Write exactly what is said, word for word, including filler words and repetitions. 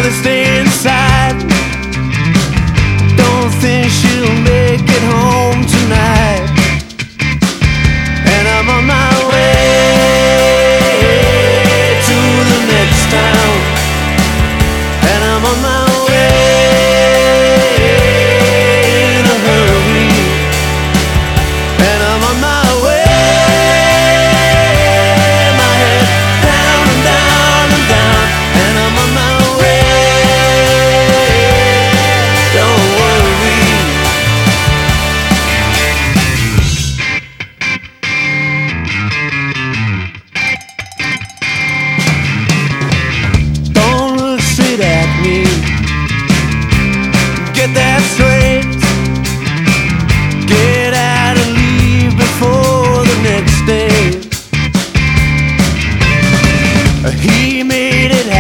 rather stay inside. Don't think she'll make it home tonight. And I'm on my way to the next town. And I'm on my way in a hurry. And I'm on my way, my head down and down and down. And I'm on my way, don't worry. Don't look straight at me, get that straight. Get out and leave before the next day. He made it happen.